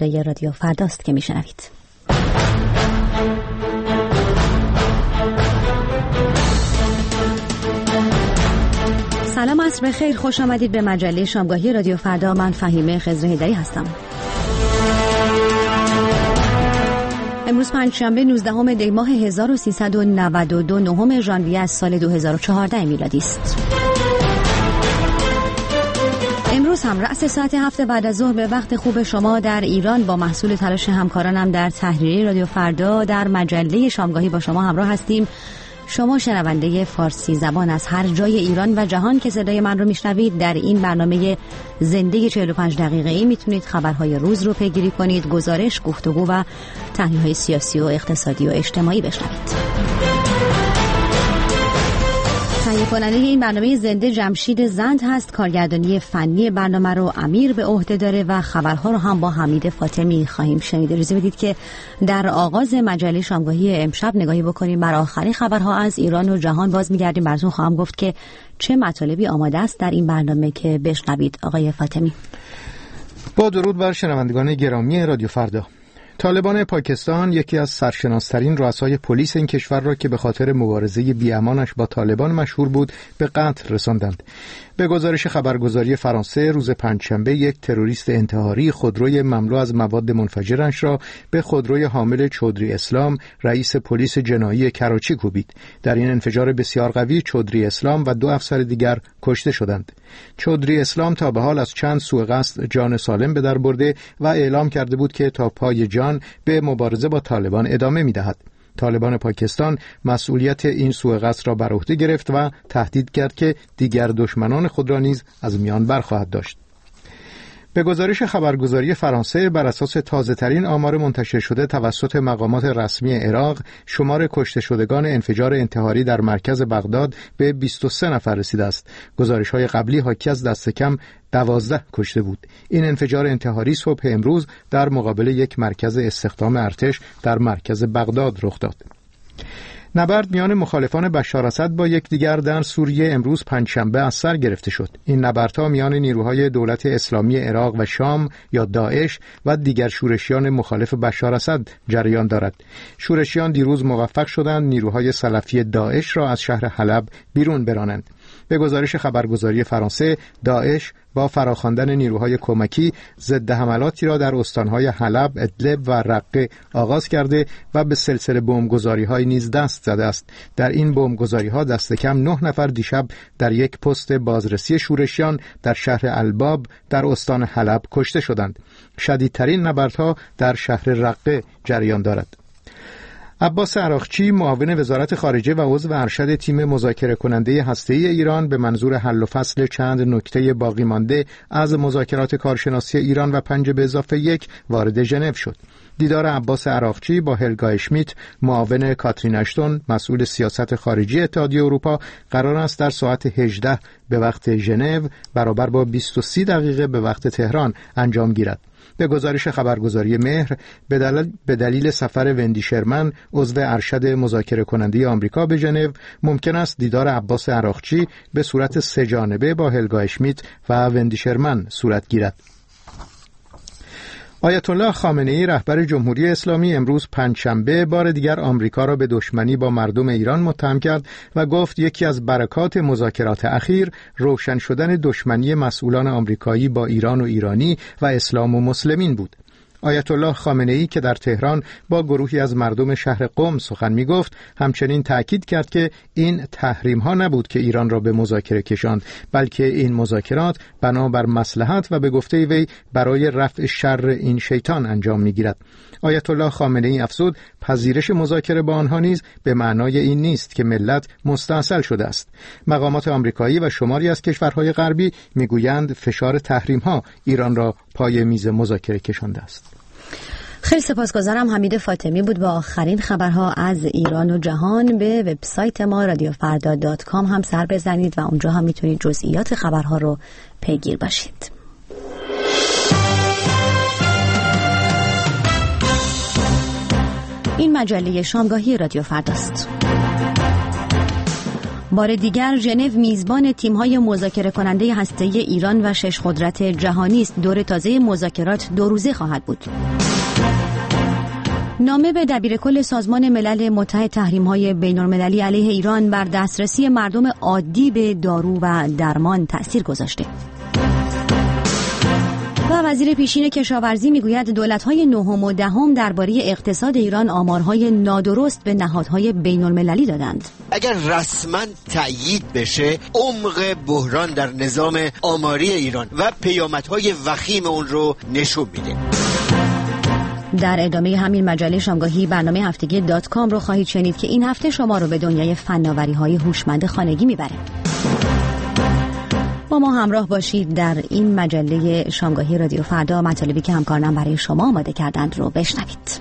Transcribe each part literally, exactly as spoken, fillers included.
صدای رادیو فرداست که میشنوید. سلام، عصر بخیر، خوش آمدید به مجله شامگاهی رادیو فردا. من فهیمه خضر هیدری هستم. امروز پنجشنبه نوزدهم دی ماه هزار و سیصد و نود و دو، نهم ژانویه از سال دو هزار و چهارده میلادی است. امروز هم رأس ساعت هفت بعد از ظهر به وقت خوب شما در ایران با محصول تلاش همکارانم در تحریریه رادیو فردا در مجله شامگاهی با شما همراه هستیم. شما شنونده فارسی زبان از هر جای ایران و جهان که صدای من رو میشنوید، در این برنامه زنده چهل و پنج دقیقه‌ای میتونید خبرهای روز رو پیگیری کنید، گزارش، گفتگو و تحلیل‌های سیاسی و اقتصادی و اجتماعی بشنوید. تهیه کننده این برنامه زنده جمشید زند هست، کارگردانی فنی برنامه رو امیر به عهده داره و خبرها رو هم با حمید فاطمی خواهیم شنید. اجازه بدید که در آغاز مجله شامگاهی امشب نگاهی بکنیم بر آخرین خبرها از ایران و جهان. باز می‌گردیم براتون خواهم گفت که چه مطالبی آماده است در این برنامه که بشنوید. آقای فاطمی. با درود بر شنوندگان گرامی رادیو فردا. طالبان پاکستان یکی از سرشناس‌ترین رؤسای پلیس این کشور را که به خاطر مبارزه بی‌امانش با طالبان مشهور بود به قتل رساندند. به گزارش خبرگزاری فرانسه روز پنجشنبه یک تروریست انتحاری خودروی مملو از مواد منفجرش را به خودروی حامل چودری اسلام رئیس پلیس جنایی کراچی کوبید. در این انفجار بسیار قوی چودری اسلام و دو افسر دیگر کشته شدند. چودری اسلام تا به حال از چند سوء قصد جان سالم به در برده و اعلام کرده بود که تا پای جان به مبارزه با طالبان ادامه می‌دهد. طالبان پاکستان مسئولیت این سوء قصد را بر عهده گرفت و تهدید کرد که دیگر دشمنان خود را نیز از میان برخواهد داشت. به گزارش خبرگزاری فرانسه، بر اساس تازه‌ترین آمار منتشر شده توسط مقامات رسمی عراق، شمار کشته شدگان انفجار انتحاری در مرکز بغداد به بیست و سه نفر رسیده است. گزارش‌های قبلی حاکی از دست کم دوازده کشته بود. این انفجار انتحاری صبح امروز در مقابل یک مرکز استخدام ارتش در مرکز بغداد رخ داد. نبرد میان مخالفان بشار اسد با یکدیگر در سوریه امروز پنجشنبه از سر گرفته شد. این نبردها میان نیروهای دولت اسلامی عراق و شام یا داعش و دیگر شورشیان مخالف بشار اسد جریان دارد. شورشیان دیروز موفق شدند نیروهای سلفی داعش را از شهر حلب بیرون برانند. به گزارش خبرگزاری فرانسه، داعش با فراخواندن نیروهای کمکی ضد حملاتی را در استانهای حلب، ادلب و رقه آغاز کرده و به سلسله بمبگذاری‌های نیز دست زده است. در این بمبگذاری‌ها دست کم نه نفر دیشب در یک پست بازرسی شورشیان در شهر الباب در استان حلب کشته شدند. شدیدترین نبردها در شهر رقه جریان دارد. عباس عراقچی، معاون وزارت خارجه و عضو ارشد تیم مذاکره کننده هسته‌ای ایران، به منظور حل و فصل چند نکته باقی مانده از مذاکرات کارشناسی ایران و پنج به اضافه یک وارد ژنو شد. دیدار عباس عراقچی با هلگا اشمیت، معاون کاترین اشتون، مسئول سیاست خارجی اتحادیه اروپا، قرار است در ساعت هجده به وقت ژنو برابر با بیست و سه دقیقه به وقت تهران انجام گیرد. به گزارش خبرگزاری مهر، به دلیل, به دلیل سفر وندی شرمن، عضو ارشد مذاکره کننده آمریکا به ژنو، ممکن است دیدار عباس عراقچی به صورت سه جانبه با هلگا اشمیت و وندی شرمن صورت گیرد. آیت الله خامنه‌ای، رهبر جمهوری اسلامی، امروز پنجشنبه بار دیگر آمریکا را به دشمنی با مردم ایران متهم کرد و گفت یکی از برکات مذاکرات اخیر روشن شدن دشمنی مسئولان آمریکایی با ایران و ایرانی و اسلام و مسلمین بود. آیت الله خامنه‌ای که در تهران با گروهی از مردم شهر قم سخن می‌گفت، همچنین تأکید کرد که این تحریم‌ها نبود که ایران را به مذاکره کشاند، بلکه این مذاکرات بنابر مصلحت و به گفته وی برای رفع شر این شیطان انجام می‌گیرد. آیت الله خامنه‌ای افزود پذیرش مذاکره با آنها نیز به معنای این نیست که ملت مستاصل شده است. مقامات آمریکایی و شماری از کشورهای غربی می‌گویند فشار تحریم‌ها ایران را پای میز مذاکره کشانده است. خیلی سپاسگزارم. حمید فاطمی بود با آخرین خبرها از ایران و جهان. به وبسایت ما رادیو فردا دات کام هم سر بزنید و اونجا هم میتونید جزئیات خبرها رو پیگیر باشید. این مجله شامگاهی رادیو فرداست. بار دیگر ژنو میزبان تیم‌های مذاکره کننده هسته‌ای ایران و شش قدرت جهانی است. دور تازه مذاکرات دو روزه خواهد بود. نامه به دبیرکل سازمان ملل متحد تحریم‌های بین‌المللی علیه ایران بر دسترسی مردم عادی به دارو و درمان تأثیر گذاشته. و وزیر پیشین کشاورزی میگوید دولت‌های نهم و دهم درباره اقتصاد ایران آمارهای نادرست به نهادهای بین‌المللی دادند. اگر رسما تأیید بشه، عمق بحران در نظام آماری ایران و پیامدهای وخیم اون رو نشون میده. در ادامه همین مجله شامگاهی برنامه هفتگی دات کام رو خواهید شنید که این هفته شما رو به دنیای فناوری‌های هوشمند خانگی میبره. با ما همراه باشید در این مجله شامگاهی رادیو فردا. مطالبی که همکارانم برای شما آماده کردند رو بشنوید.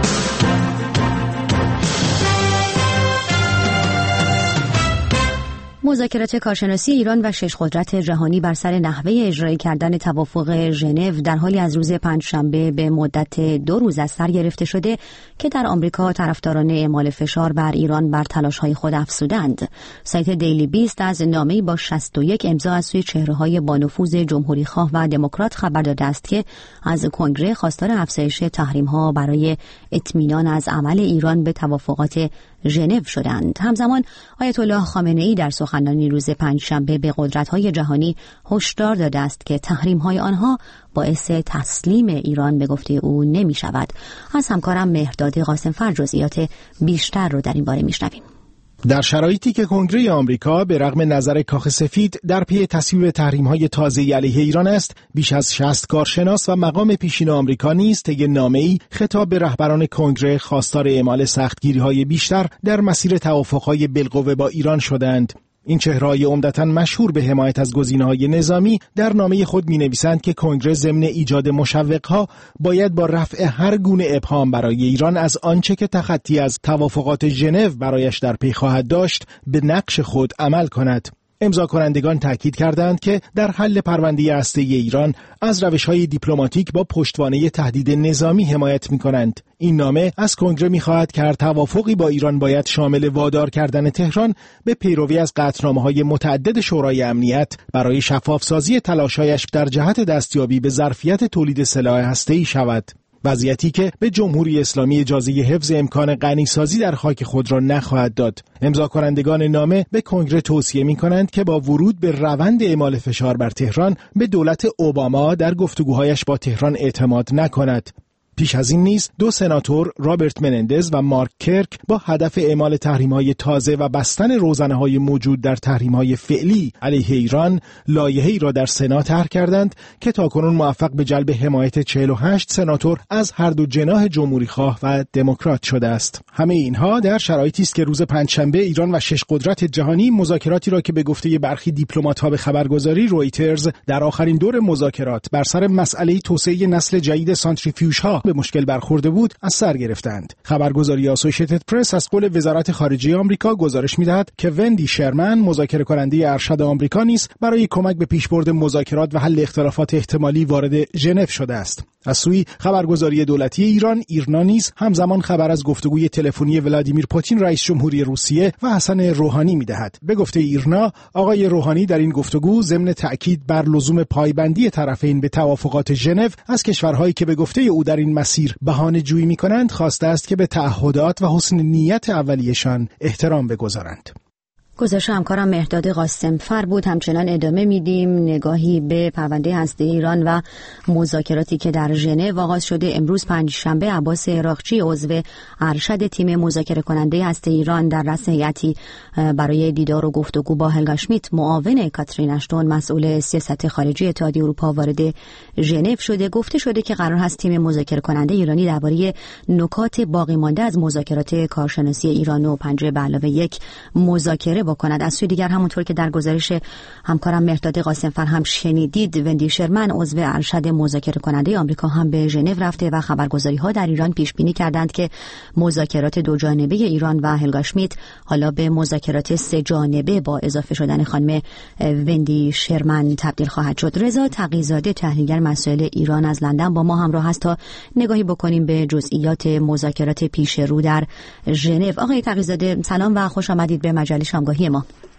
مذاکرات کارشناسی ایران و شش قدرت جهانی بر سر نحوه اجرایی کردن توافق ژنو در حالی از روز پنجشنبه به مدت دو روز از سر گرفته شده که در آمریکا طرفداران اعمال فشار بر ایران بر تلاش‌های خود افزودند. سایت دیلی بیست از نامه‌ای با شصت و یک امضا از سوی چهره‌های با نفوذ جمهوری‌خواه و دموکرات خبر داده است که از کنگره خواستار افزایش تحریم‌ها برای اطمینان از عمل ایران به توافقات ژنو شدند. همزمان آیت الله خامنه‌ای در سخنرانی روز پنجشنبه به قدرت‌های جهانی هشدار داده است که تحریم‌های آنها باعث تسلیم ایران به گفته او نمی‌شود. از همکارم مهرداد قاسمفر جزئیات بیشتر رو در این باره می‌شنویم. در شرایطی که کنگره آمریکا به رغم نظر کاخ سفید در پی تصویب تحریم‌های تازه‌ای علیه ایران است، بیش از شصت کارشناس و مقام پیشین آمریکا نیز طی نامه‌ای خطاب به رهبران کنگره خواستار اعمال سختگیری‌های بیشتر در مسیر توافق‌های بالقوه با ایران شدند. این چهره‌های عمدتاً مشهور به حمایت از گزینه‌های نظامی در نامه خود می‌نویسند که کنگره ضمن ایجاد مشوق‌ها باید با رفع هر گونه ابهام برای ایران از آنچه که تخطی از توافقات ژنو برایش در پی خواهد داشت به نقش خود عمل کند. امضا کنندگان تاکید کردند که در حل پرونده هسته‌ای ایران از روش‌های دیپلماتیک با پشتوانه تهدید نظامی حمایت می‌کنند. این نامه از کنگره می‌خواهد که توافقی با ایران باید شامل وادار کردن تهران به پیروی از قطعنامه‌های متعدد شورای امنیت برای شفافسازی تلاش‌هایش در جهت دستیابی به ظرفیت تولید سلاح هسته‌ای شود. وضعیتی که به جمهوری اسلامی اجازه حفظ امکان غنیسازی در خاک خود را نخواهد داد. امضا کنندگان نامه به کنگره توصیه می کنند که با ورود به روند اعمال فشار بر تهران به دولت اوباما در گفتگوهایش با تهران اعتماد نکند. پیش از این نیز دو سناتور رابرت منندز و مارک کرک با هدف اعمال تحریم‌های تازه و بستن روزنه‌های موجود در تحریم‌های فعلی علیه ایران لایحه‌ای را در سنا طرح کردند که تاکنون موفق به جلب حمایت چهل و هشت سناتور از هر دو جناح جمهوری‌خواه و دموکرات شده است. همه اینها در شرایطی است که روز پنجشنبه ایران و شش قدرت جهانی مذاکراتی را که به گفته برخی دیپلمات‌ها به خبرگزاری رویترز در آخرین دور مذاکرات بر سر مسئله توسعه نسل جدید سانتریفیوژها به مشکل برخورده بود از سر گرفتند. خبرگزاری اسوسییتد پرس از قول وزارت خارجه آمریکا گزارش می‌دهد که وندی شرمن مذاکره کننده ارشد آمریکا نیز برای کمک به پیشبرد مذاکرات و حل اختلافات احتمالی وارد ژنو شده است. از سوی خبرگزاری دولتی ایران ایرنا نیز همزمان خبر از گفتگوی تلفنی ولادیمیر پوتین رئیس جمهوری روسیه و حسن روحانی می‌دهد. به گفته ایرنا، آقای روحانی در این گفتگو ضمن تأکید بر لزوم پایبندی طرفین به توافقات ژنو از کشورهایی که به گفته او در این مسیر بهانه جویی می‌کنند خواسته است که به تعهدات و حسن نیت اولیه‌شان احترام بگذارند. گزارش همکارم مهرداد قاسمفر بود. همچنان ادامه میدیم نگاهی به پرونده هسته‌ای ایران و مذاکراتی که در ژنو آغاز شده. امروز پنجشنبه عباس عراقچی عضو ارشد تیم مذاکره کننده هسته‌ای ایران در رأس هیئتی برای دیدار و گفتگو با هلگا اشمیت معاون کاترین اشتون مسئول سیاست خارجی اتحادیه اروپا وارد ژنو شده. گفته شده که قرار هست تیم مذاکره کننده ایرانی درباره نکات باقی مانده از مذاکرات کارشناسی ایران و پنجره به علاوه یک مذاکره بکند. از سوی دیگر همونطور که در گزارش همکارم مهرداد قاسمفر هم شنیدید، وندی شرمن عضو ارشد مذاکره کننده آمریکا هم به ژنو رفته و خبرگزاری‌ها در ایران پیش بینی کردند که مذاکرات دو جانبه ایران و هلگا اشمیت حالا به مذاکرات سه جانبه با اضافه شدن خانم وندی شرمن تبدیل خواهد شد. رضا تقی‌زاده تحلیلگر مسائل ایران از لندن با ما همراه است تا نگاهی بکنیم به جزئیات مذاکرات پیش رو در ژنو. آقای تقی‌زاده سلام و خوش آمدید به مجله شامگاهی ما.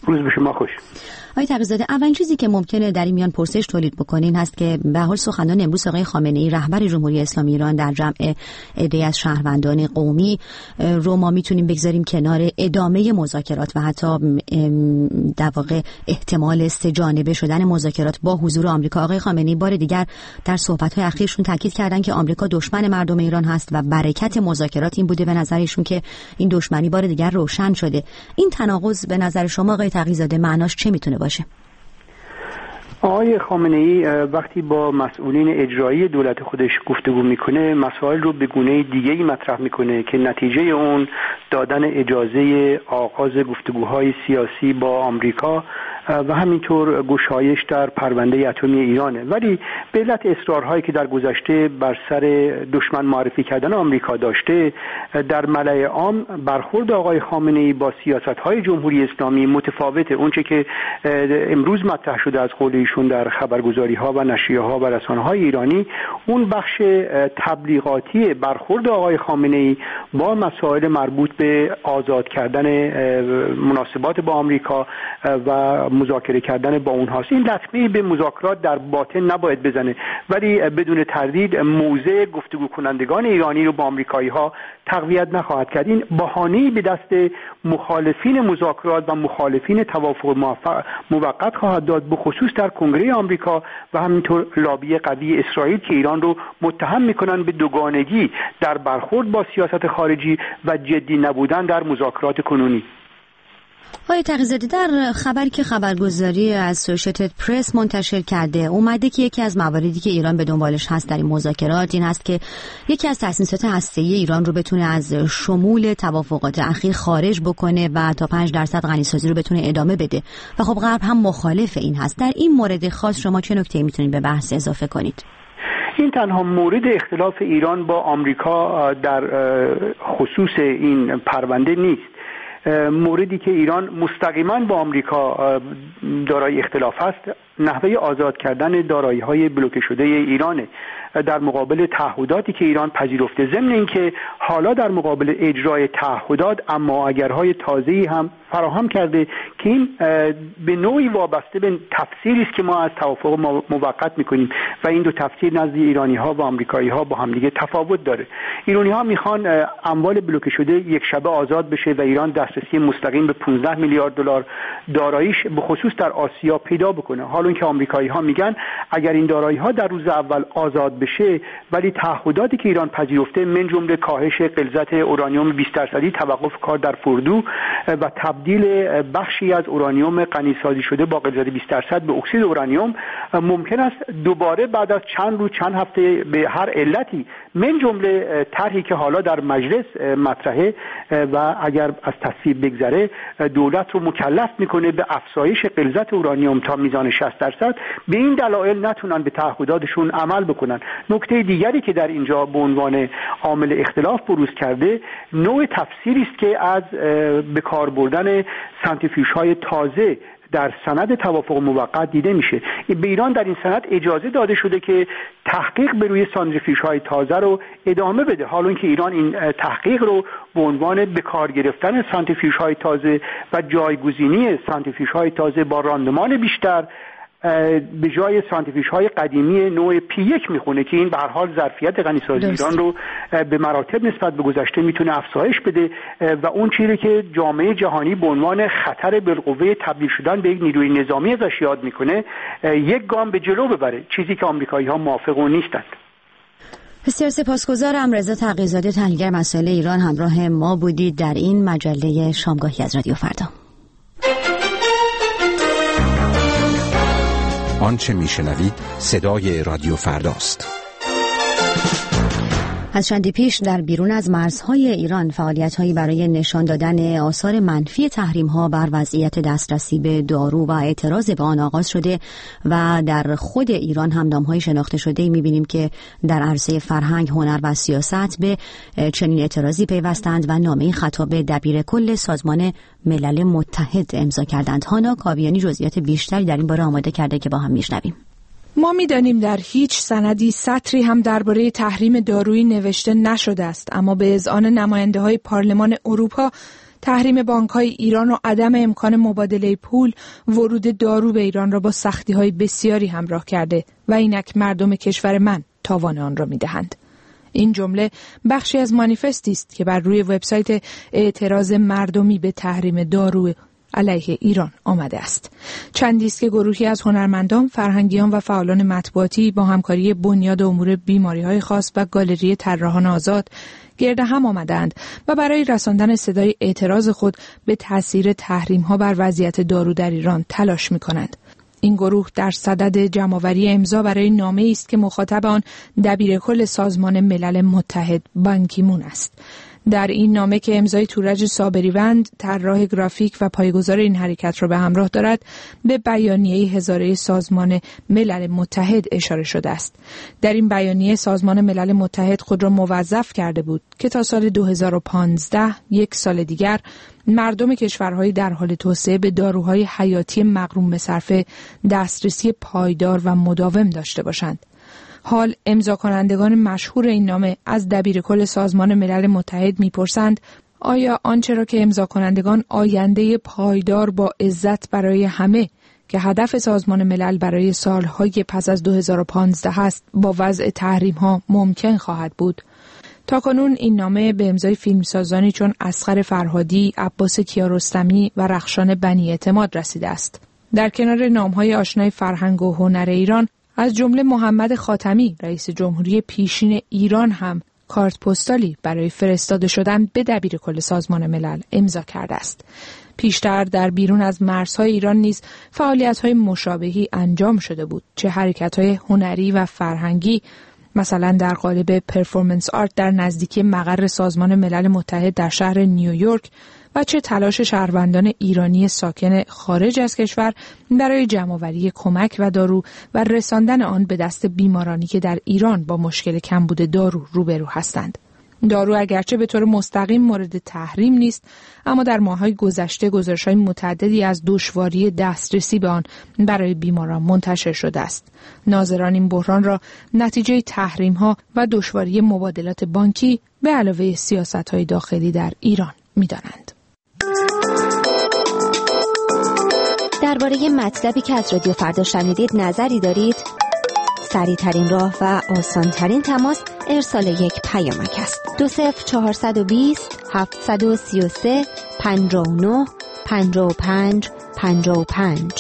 روز به شما خوش. آقای تقی‌زاده، اولین چیزی که ممکنه در این میان پرسش تولید بکنین هست که به حال سخنان امروز آقای خامنه‌ای رهبر جمهوری اسلامی ایران در جمع عده‌ای از شهروندان قومی رو ما میتونیم بگذاریم کنار ادامه مذاکرات و حتی در واقع احتمال سه‌جانبه شدن مذاکرات با حضور آمریکا. آقای خامنه‌ای بار دیگر در صحبت‌های اخیرشون تاکید کردن که آمریکا دشمن مردم ایران هست و برکت مذاکرات این بوده به نظر ایشون که این دشمنی بار دیگر روشن شده. این تناقض به نظر شما آقای تقی‌زاده معناش چه میتونه باشه؟ آقای خامنه‌ای وقتی با مسئولین اجرایی دولت خودش گفتگو میکنه مسائل رو به گونه دیگه‌ای مطرح میکنه که نتیجه اون دادن اجازه آغاز گفتگوهای سیاسی با آمریکا و همینطور گشایش در پرونده اتمی ایرانه. ولی به علت اصرارهایی که در گذشته بر سر دشمن معرفی کردن آمریکا داشته، در ملأ عام برخورد آقای خامنه‌ای با سیاست‌های جمهوری اسلامی متفاوته. اونچه که امروز مطرح شده از قول ایشون در خبرگزاری‌ها و نشریه‌ها و رسانه‌های ایرانی، اون بخش تبلیغاتی برخورد آقای خامنه‌ای با مسائل مربوط به آزاد کردن مناسبات با آمریکا و مذاکره کردن با اونهاست. این لطمه‌ای به مذاکرات در باطن نباید بزنه، ولی بدون تردید موضع گفتگو کنندگان ایرانی رو با آمریکایی‌ها تقویت نخواهد کرد. این بهانه‌ای به دست مخالفین مذاکرات و مخالفین توافق موقت خواهد داد، به خصوص در کنگره آمریکا و همینطور لابی قوی اسرائیل که ایران رو متهم میکنن به دوگانگی در برخورد با سیاست خارجی و جدی نبودن در مذاکرات کنونی. آقای تقی‌زاده، در خبری که خبرگزاری از اسوسییتد پرس منتشر کرده اومده که یکی از مواردی که ایران به دنبالش هست در این مذاکرات این هست که یکی از تأسیسات هسته‌ای ایران رو بتونه از شمول توافقات اخیر خارج بکنه و تا پنج درصد غنیسازی رو بتونه ادامه بده و خب غرب هم مخالف این هست. در این مورد خاص شما چه نکته‌ای میتونید به بحث اضافه کنید؟ این تنها مورد اختلاف ایران با آمریکا در خصوص این پرونده نیست. موردی که ایران مستقیما با آمریکا دارای اختلاف است نحوه آزاد کردن دارایی‌های بلوکه شده ایرانه در مقابل تعهداتی که ایران پذیرفته، ضمن اینکه حالا در مقابل اجرای تعهدات اما اگرهای تازه‌ای هم فراهم کرده که این به نوعی وابسته به تفسیری است که ما از توافق موقت می‌کنیم و این دو تفسیر نزد ایرانی‌ها و آمریکایی‌ها با هم دیگه تفاوت داره. ایرانی‌ها می‌خوان اموال بلوکه شده یک شبه آزاد بشه و ایران دسترسی مستقیم به پانزده میلیارد دلار داراییش به خصوص در آسیا پیدا بکنه، حالا که آمریکایی‌ها میگن اگر این دارایی‌ها در روز اول آزاد بشه ولی تعهداتی که ایران پذیرفته من جمله کاهش غلظت اورانیوم بیست درصدی، توقف کار در فردو و تبدیل بخشی از اورانیوم غنیسازی شده با غلظت بیست درصد به اکسید اورانیوم ممکن است دوباره بعد از چند روز چند هفته به هر علتی من جمله طرحی که حالا در مجلس مطرحه و اگر از تصویب بگذره دولت رو مکلف میکنه به افزایش غلظت اورانیوم تا میزان شصت درصد، به این دلایل نتونن به تعهداتشون عمل بکنن. نکته دیگری که در اینجا به عنوان عامل اختلاف بروز کرده نوع تفسیری است که از به کار بردن سانتریفیوژهای تازه در سند توافق موقت دیده میشه. به ایران در این سند اجازه داده شده که تحقیق بر روی سانتریفیوژهای تازه رو ادامه بده، حالا اینکه ایران این تحقیق رو به عنوان به کار گرفتن سانتریفیوژهای تازه و جایگزینی سانتریفیوژهای تازه با راندمان بیشتر به جای سانتریفیوژهای قدیمی نوع پی یک میخونه که این به هر حال ظرفیت غنیسازی ایران رو به مراتب نسبت به گذشته میتونه افزایش بده و اون چیزی که جامعه جهانی به عنوان خطر بالقوه تبدیل شدن به یک نیروی نظامی ازش یاد میکنه یک گام به جلو ببره، چیزی که آمریکایی‌ها موافق اون نیستند. بسیار سپاسگزارم. رضا تقی‌زاده، تحلیلگر مسائل ایران، همراه ما بودید در این مجله شامگاهی از رادیو فردا. آنچه میشنوید صدای رادیو فرداست. از چندی پیش در بیرون از مرزهای ایران فعالیت‌هایی برای نشان دادن آثار منفی تحریم‌ها بر وضعیت دسترسی به دارو و اعتراض به آن آغاز شده و در خود ایران هم نام‌های شناخته شده‌ای می‌بینیم که در عرصه فرهنگ، هنر و سیاست به چنین اعتراضی پیوستند و نامه‌ای خطاب دبیر کل سازمان ملل متحد امضا کردند. هانا کاویانی جزئیات بیشتری در این باره آماده کرده که با هم می‌شنویم. ما می‌دانیم در هیچ سندی سطری هم درباره تحریم دارویی نوشته نشده است، اما به اذعان نماینده‌های پارلمان اروپا تحریم بانک‌های ایران و عدم امکان مبادله پول ورود دارو به ایران را با سختی‌های بسیاری همراه کرده و اینک مردم کشور من تاوان آن را می‌دهند. این جمله بخشی از مانیفستی است که بر روی وبسایت اعتراض مردمی به تحریم دارو علیه ایران آمده است. چندی است که گروهی از هنرمندان، فرهنگیان و فعالان مطبوعاتی با همکاری بنیاد امور بیماری‌های خاص و گالری طراحان آزاد گرد هم آمدند و برای رساندن صدای اعتراض خود به تأثیر تحریم‌ها بر وضعیت دارو در ایران تلاش می‌کنند. این گروه در صدد جمع‌آوری امضا برای نامه‌ای است که مخاطب آن دبیرکل سازمان ملل متحد بان کی مون است. در این نامه که امضای تورج صابریوند، طراح گرافیک و پایه‌گذار این حرکت را به همراه دارد، به بیانیه هزاره سازمان ملل متحد اشاره شده است. در این بیانیه سازمان ملل متحد خود را موظف کرده بود که تا سال دو هزار و پانزده، یک سال دیگر، مردم کشورهای در حال توسعه به داروهای حیاتی مغروم به صرفه دسترسی پایدار و مداوم داشته باشند. حال امضا کنندگان مشهور این نامه از دبیرکل سازمان ملل متحد میپرسند آیا آنچه را که امضا کنندگان آینده پایدار با عزت برای همه که هدف سازمان ملل برای سالهای پس از دو هزار و پانزده است با وضع تحریم ها ممکن خواهد بود؟ تاکنون این نامه به امضای فیلمسازانی چون اصغر فرهادی، عباس کیارستمی و رخشان بنی اعتماد رسیده است. در کنار نام‌های آشنای فرهنگ و هنر ایران، از جمله محمد خاتمی رئیس جمهوری پیشین ایران هم کارت پستالی برای فرستاده شدن به دبیرکل سازمان ملل امضا کرده است. پیشتر در بیرون از مرزهای ایران نیز فعالیت‌های مشابهی انجام شده بود، چه حرکت‌های هنری و فرهنگی، مثلا در قالب پرفورمنس آرت در نزدیکی مقر سازمان ملل متحد در شهر نیویورک، و چه تلاش شهروندان ایرانی ساکن خارج از کشور برای جمع‌آوری کمک و دارو و رساندن آن به دست بیمارانی که در ایران با مشکل کمبود دارو روبرو هستند. دارو اگرچه به طور مستقیم مورد تحریم نیست، اما در ماه‌های گذشته گزارش‌های متعددی از دشواری دسترسی به آن برای بیماران منتشر شده است. ناظران این بحران را نتیجه تحریم‌ها و دشواری مبادلات بانکی به علاوه سیاست‌های داخلی در ایران می‌دانند. درباره مطلبی که از رادیو فردا شنیدید نظری دارید؟ سریع ترین راه و آسان ترین تماس ارسال یک پیامک است. دو صفر چهارصد و بیست هفتصد و سی و سه پنجاه و نه پنجاه و پنج پنجاه و پنج.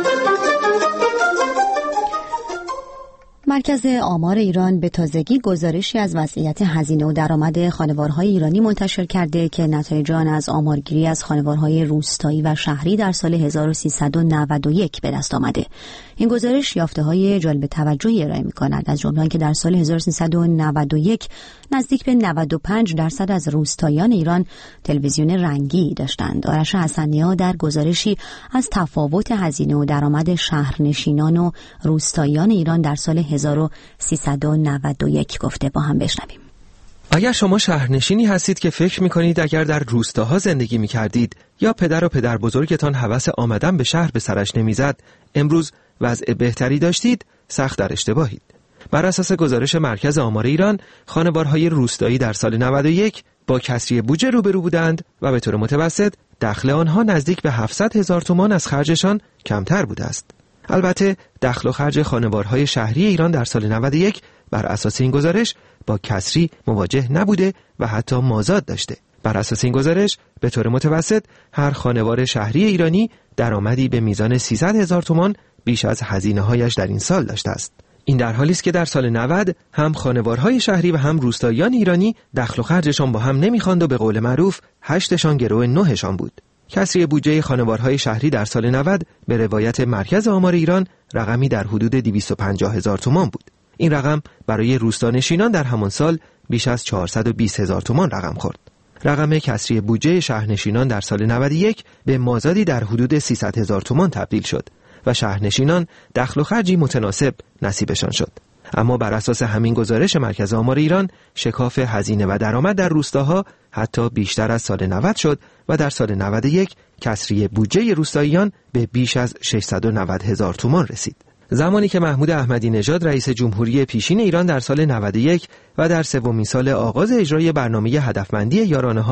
مرکز آمار ایران به تازگی گزارشی از وضعیت هزینه و درآمد خانوارهای ایرانی منتشر کرده که نتایج آن از آمارگیری از خانوارهای روستایی و شهری در سال هزار و سیصد و نود و یک به دست آمده. این گزارش یافته‌های جالب توجهی ارائه می‌کند، از جمله آنکه در سال هزار و سیصد و نود و یک نزدیک به نود و پنج درصد از روستایان ایران تلویزیون رنگی داشتند. آرش حسنی‌ها در گزارشی از تفاوت هزینه و درآمد شهرنشینان و روستایان ایران در سال هزار و سیصد و نود و یک گفته. با هم بشنویم. اگر شما شهرنشینی هستید که فکر می‌کنید اگر در روستاها زندگی می‌کردید یا پدر و پدر بزرگتان هوس آمدن به شهر به سرش نمی‌زد، امروز وضع بهتری داشتید، سخت در اشتباهید. بر اساس گزارش مرکز آمار ایران، خانوارهای روستایی در سال نود و یک با کسری بودجه روبرو بودند و به طور متوسط دخل آنها نزدیک به هفتصد هزار تومان از خرجشان کمتر بوده است. البته دخل و خرج خانوارهای شهری ایران در سال نود و یک بر اساس این گزارش با کسری مواجه نبوده و حتی مازاد داشته. بر اساس این گزارش به طور متوسط هر خانوار شهری ایرانی درآمدی به میزان سیصد هزار تومان بیش از هزینه‌هایش در این سال داشته است. این در حالی است که در سال نود هم خانوارهای شهری و هم روستاییان ایرانی دخل و خرجشان با هم نمی‌خواند و به قول معروف هشتشان گرو نهشان بود. کسری بودجه خانوارهای شهری در سال نود به روایت مرکز آمار ایران رقمی در حدود دویست و پنجاه هزار تومان بود. این رقم برای روستانشینان در همان سال بیش از چهارصد و بیست هزار تومان رقم خورد. رقم کسری بودجه شهرنشینان در سال نود و یک به مازادی در حدود سیصد هزار تومان تبدیل شد و شهرنشینان دخل و خرجی متناسب نصیبشان شد. اما بر اساس همین گزارش مرکز آمار ایران، شکاف هزینه و درآمد در روستاها حتی بیشتر از سال نود شد و در سال نود و یک کسری بودجه روستاییان به بیش از ششصد و نود هزار تومان رسید. زمانی که محمود احمدی نژاد رئیس جمهوری پیشین ایران در سال نود و یک و در سومین سال آغاز اجرای برنامه هدفمندی یارانه‌ها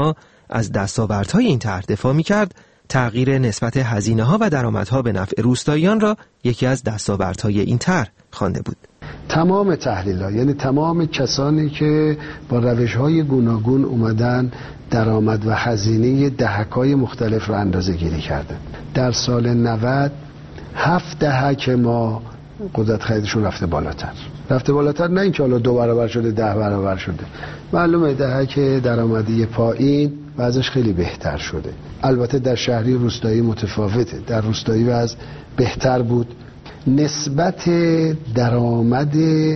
از دستاوردهای این طرح دفاع می‌کرد، تغییر نسبت هزینه‌ها و درآمدها به نفع روستاییان را یکی از دستاوردهای این طرح خوانده بود. تمام تحلیل‌ها، یعنی تمام کسانی که با روش‌های گوناگون اومدن درآمد و هزینه دهک‌های مختلف را اندازه‌گیری کردن. در سال نود هفت دهک ما قدرت خریدشون رفته بالاتر. رفته بالاتر، نه اینکه حالا دو برابر شده، ده برابر شده. معلومه دهک درآمدی پایین وضعش خیلی بهتر شده. البته در شهری روستایی متفاوته. در روستایی وضع بهتر بود. نسبت درآمد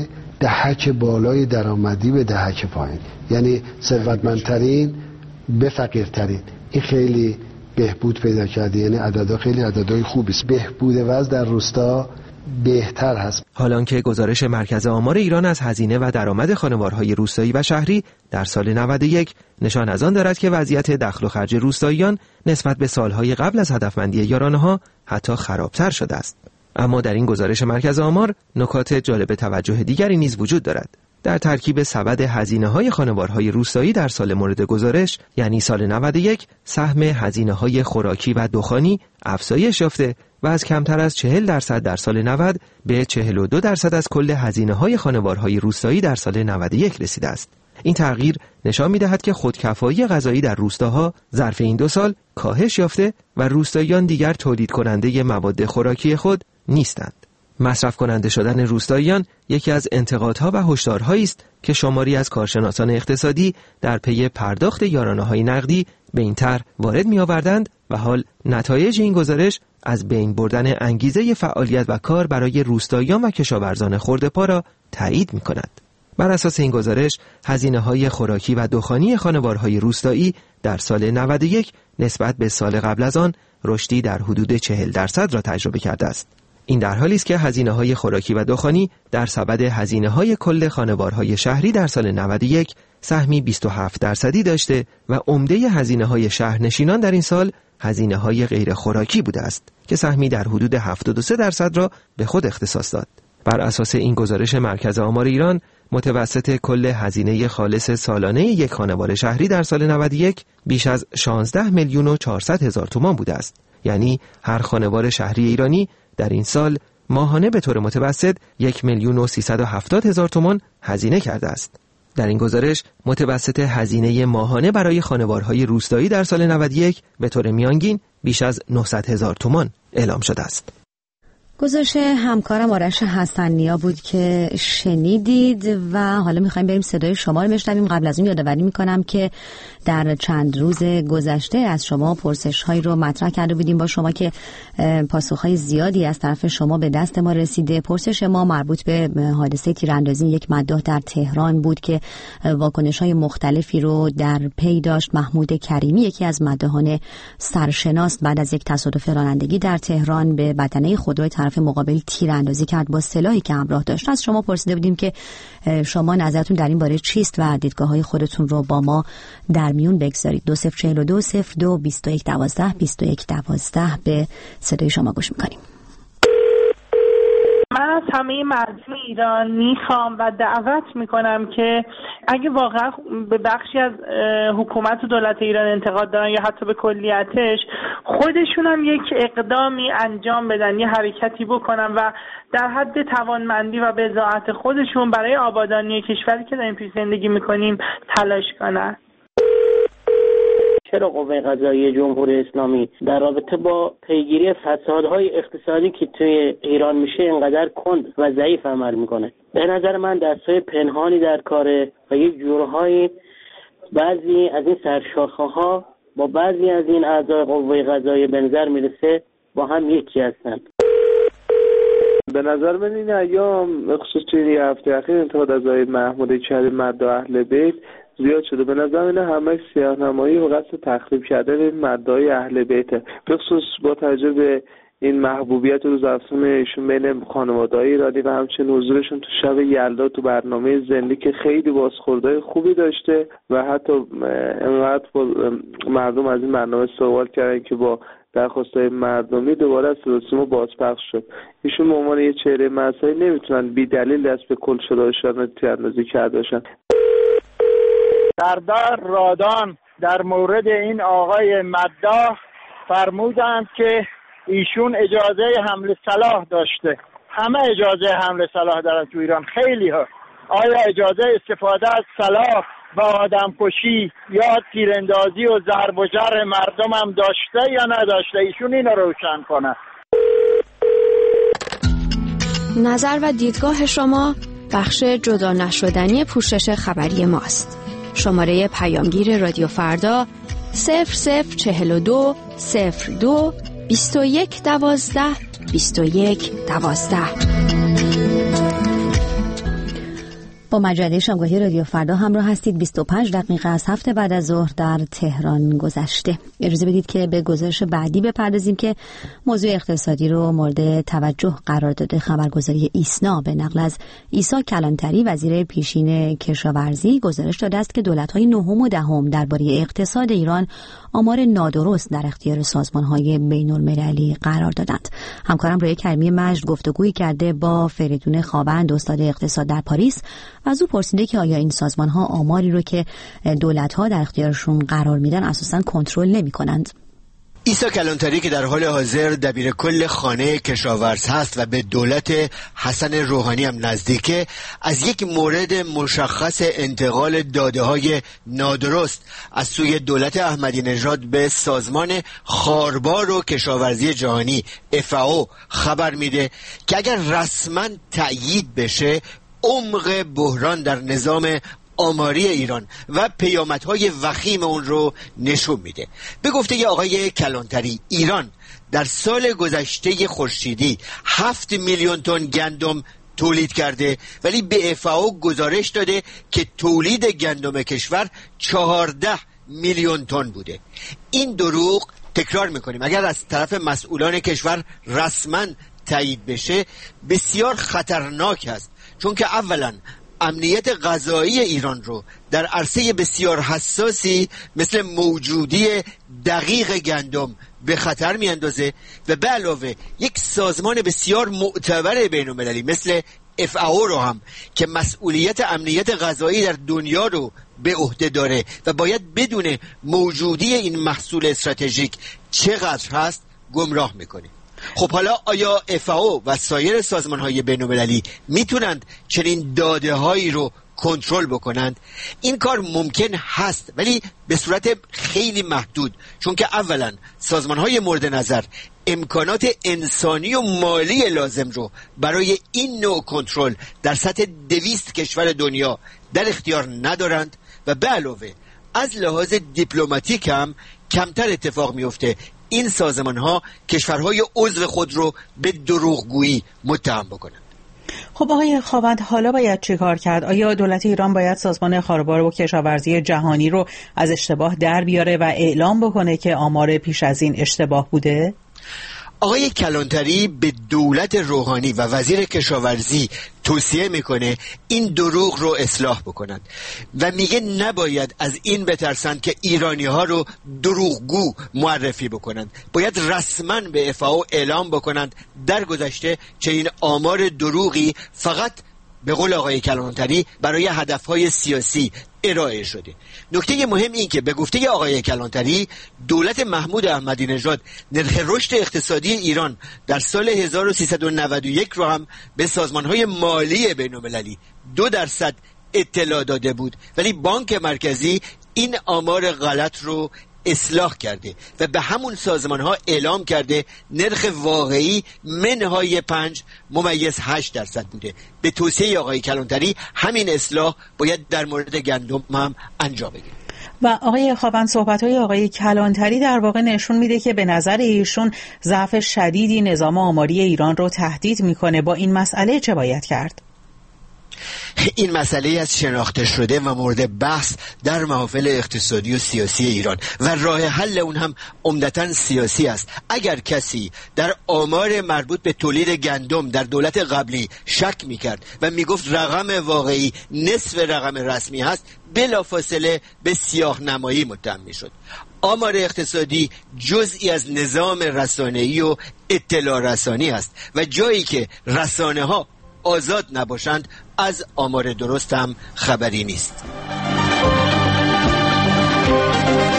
دهک بالای درآمدی به دهک پایین، یعنی ثروتمندترین به فقیرترین، این خیلی بهبود پیدا کرده. یعنی عددا خیلی عددهای خوبی است. بهبود وضع در روستا بهتر هست. حالان که گزارش مرکز آمار ایران از هزینه و درآمد خانوارهای روستایی و شهری در سال نود و یک نشان از آن دارد که وضعیت دخل و خرج روستاییان نسبت به سالهای قبل از هدفمندی یارانه‌ها حتی خرابتر شده است. اما در این گزارش مرکز آمار نکات جالب توجه دیگری نیز وجود دارد. در ترکیب سبد هزینه‌های خانوارهای روستایی در سال مورد گزارش، یعنی سال نود و یک، سهم هزینه‌های خوراکی و دخانی افزایش یافته و از کمتر از چهل درصد در سال نود به چهل و دو درصد از کل هزینه‌های خانوارهای روستایی در سال نود و یک رسیده است. این تغییر نشان می‌دهد که خودکفایی غذایی در روستاها ظرف این دو سال کاهش یافته و روستاییان دیگر تولید کننده مواد خوراکی خود نیستند. مصرف کننده شدن روستاییان یکی از انتقادها و هشدارهایی است که شماری از کارشناسان اقتصادی در پی پرداخت یارانه‌های نقدی به این طرح وارد می‌آوردند و حال نتایج این گزارش از بین بردن انگیزه فعالیت و کار برای روستاییان و کشاورزان خرده‌پا را تایید می‌کند. بر اساس این گزارش، هزینه‌های خوراکی و دخانی خانوارهای روستایی در سال نود و یک نسبت به سال قبل از آن رشدی در حدود چهل درصد را تجربه کرده است. این در حالی است که هزینه‌های خوراکی و دخانی در سبد هزینه‌های کل خانوارهای شهری در سال نود و یک سهمی بیست و هفت درصدی داشته و عمده هزینه‌های شهرنشینان در این سال هزینه‌های غیر خوراکی بوده است که سهمی در حدود هفتاد و سه درصد را به خود اختصاص داد. بر اساس این گزارش مرکز آمار ایران، متوسط کل هزینه خالص سالانه یک خانوار شهری در سال نود و یک بیش از شانزده میلیون و چهارصد هزار تومان بوده است. یعنی هر خانوار شهری ایرانی در این سال ماهانه به طور متوسط یک میلیون و سیصد و هفتاد هزار تومان هزینه کرده است. در این گزارش متوسط هزینه ماهانه برای خانوارهای روستایی در سال نود و یک به طور میانگین بیش از نهصد هزار تومان اعلام شده است. گزارش همکارم آرش حسن‌نیا بود که شنیدید و حالا می‌خوایم بریم صدای شما رو بشنویم. قبل از اون یادآوری می‌کنم که در چند روز گذشته از شما پرسش‌هایی رو مطرح کرده بودیم با شما که پاسخ‌های زیادی از طرف شما به دست ما رسیده. پرسش ما مربوط به حادثه تیراندازی یک مداح در تهران بود که واکنش‌های مختلفی رو در پی داشت. محمود کریمی، یکی از مداحان سرشناس، بعد از یک تصادف رانندگی در تهران به بدنه خودروی طرف مقابل تیراندازی کرد با سلاحی که همراه داشت. از شما پرسیده بودیم که شما نظرتون در این باره چیست و دیدگاه‌های خودتون رو با ما در میون بگذارید. دو صفر چهل و دو صفر دو بیست و یک دوازده بیست و یک دوازده به صدای شما گوش میکنیم. من از همه مردم ایران میخوام و دعوت میکنم که اگه واقعا به بخشی از حکومت و دولت ایران انتقاد دارن یا حتی به کلیتش، خودشون هم یک اقدامی انجام بدن، یه حرکتی بکنن و در حد توانمندی و بضاعت خودشون برای آبادانی کشوری که داریم توی زندگی میکنیم تلاش کنن. چرا قوه قضاییه جمهوری اسلامی در رابطه با پیگیری فسادهای اقتصادی که توی ایران میشه اینقدر کند و ضعیف عمل میکنه؟ به نظر من دستای پنهانی در کاره و یک جورهایی بعضی از این سرشاخه‌ها با بعضی از این اعضای قوه قضاییه به نظر میرسه با هم یکی هستن. به نظر من این ایام خصوص توی هفته اخیر انتقاد از آقای محمود کریم مداح اهل بیت زیاد شده. به نظر من همه سیاه‌نمایی و قصد تخریب کردن این مداحای اهل بیت، به خصوص با توجه به این محبوبیت روزافزون ایشون بین خانواده‌های ایرانی و همچنین حضورشون تو شب یلدا تو برنامه زندی که خیلی بازخوردهای خوبی داشته و حتی انقدر مردم از این برنامه سوال کردن که با درخواست‌های مردمی دوباره از صدا بازپخش شد. ایشون به عنوان یه چهره مسئله نمیتونن بی دلیل دست به کل شدهشان تیراندازی کرده باشن. سردار رادان در مورد این آقای مداح فرمودند که ایشون اجازه حمل سلاح داشته. همه اجازه حمل سلاح دارن تو ایران، خیلی ها. آیا اجازه استفاده از سلاح و آدم کشی یا تیراندازی و ضرب و جرح مردم هم داشته یا نداشته؟ ایشون اینو روشن کنه. نظر و دیدگاه شما بخش جدا نشدنی پوشش خبری ماست. شماره پیامگیر رادیو فردا صفر صفر چهل و دو صفر دو بیست و یک دوازده بیست و یک دوازده. با مجله شامگاهی رادیو فردا همراه هستید. بیست و پنج دقیقه از هفت بعد از ظهر در تهران گذشته. اجازه بدید که به گزارش بعدی بپردازیم که موضوع اقتصادی رو مورد توجه قرار داده. خبرگزاری ایسنا به نقل از عیسی کلانتری وزیر پیشین کشاورزی گزارش داده است که دولت‌های نهم و دهم درباره اقتصاد ایران آمار نادرست در اختیار سازمان‌های بین‌المللی قرار دادند. همکارم روی کریمی مجد گفتگویی کرده با فریدون خوابند استاد اقتصاد در پاریس و از او پرسیده که آیا این سازمان‌ها آماری رو که دولت‌ها در اختیارشون قرار میدن اساساً کنترل نمی‌کنند. عیسی کلانتری که در حال حاضر دبیر کل خانه کشاورز هست و به دولت حسن روحانی هم نزدیکه، از یک مورد مشخص انتقال داده‌های نادرست از سوی دولت احمدی نژاد به سازمان خاربار و کشاورزی جهانی اف ا او خبر میده که اگر رسما تأیید بشه عمق بحران در نظام آماری ایران و پیامدهای وخیم اون رو نشون میده. به گفته آقای کلانتری، ایران در سال گذشته خورشیدی هفت میلیون تن گندم تولید کرده، ولی به اف ا او گزارش داده که تولید گندم کشور چهارده میلیون تن بوده. این دروغ، تکرار میکنیم، اگر از طرف مسئولان کشور رسما تایید بشه بسیار خطرناک است، چون که اولا امنیت غذایی ایران رو در عرصه بسیار حساسی مثل موجودی دقیق گندم به خطر می اندازه و به علاوه یک سازمان بسیار معتبر بین‌المللی مثل اف ا او رو هم که مسئولیت امنیت غذایی در دنیا رو به عهده داره و باید بدون موجودی این محصول استراتژیک چقدر هست گمراه میکنه. خب حالا آیا اف ا او و سایر سازمان‌های بین‌المللی میتونند چنین داده‌هایی رو کنترل بکنند؟ این کار ممکن هست، ولی به صورت خیلی محدود، چون که اولا سازمان‌های مورد نظر امکانات انسانی و مالی لازم رو برای این نوع کنترل در سطح دویست کشور دنیا در اختیار ندارند و به علاوه از لحاظ دیپلماتیک هم کمتر اتفاق میفته این سازمان ها کشورهای عضو خود رو به دروغگویی متهم بکنند. خب آقای خوابند، حالا باید چه کار کرد؟ آیا دولت ایران باید سازمان خاربار و کشاورزی جهانی رو از اشتباه در بیاره و اعلام بکنه که آمار پیش از این اشتباه بوده؟ آقای کلانتری به دولت روحانی و وزیر کشاورزی توصیه میکنه این دروغ رو اصلاح بکنند و میگه نباید از این بترسند که ایرانی ها رو دروغگو معرفی بکنند. باید رسما به اف ا او اعلام بکنند در گذشته چنین آمار دروغی فقط به قول آقای کلانتری برای هدفهای سیاسی ارائه شده. نکته مهم این که به گفته آقای کلانتری دولت محمود احمدی نژاد نرخ رشد اقتصادی ایران در سال هزار و سیصد و نود و یک رو هم به سازمان‌های مالی بین‌المللی دو درصد اطلاع داده بود، ولی بانک مرکزی این آمار غلط رو اصلاح کرده و به همون سازمان ها اعلام کرده نرخ واقعی منهای پنج ممیز هشت درصد بوده. به توصیه آقای کلانتری همین اصلاح باید در مورد گندم هم انجام بگیره. و آقای خوابند، صحبت‌های آقای کلانتری در واقع نشون میده که به نظر ایشون ضعف شدیدی نظام آماری ایران رو تهدید میکنه. با این مسئله چه باید کرد؟ این مسئله از شناخته شده و مورد بحث در محافل اقتصادی و سیاسی ایران و راه حل اون هم عمدتاً سیاسی است. اگر کسی در آمار مربوط به تولید گندم در دولت قبلی شک میکرد و میگفت رقم واقعی نصف رقم رسمی هست، بلافاصله به سیاه نمایی متهم میشد. آمار اقتصادی جزئی از نظام رسانه‌ای و اطلاع رسانی است و جایی که رسانه ها آزاد نباشند از آمار درست هم خبری نیست.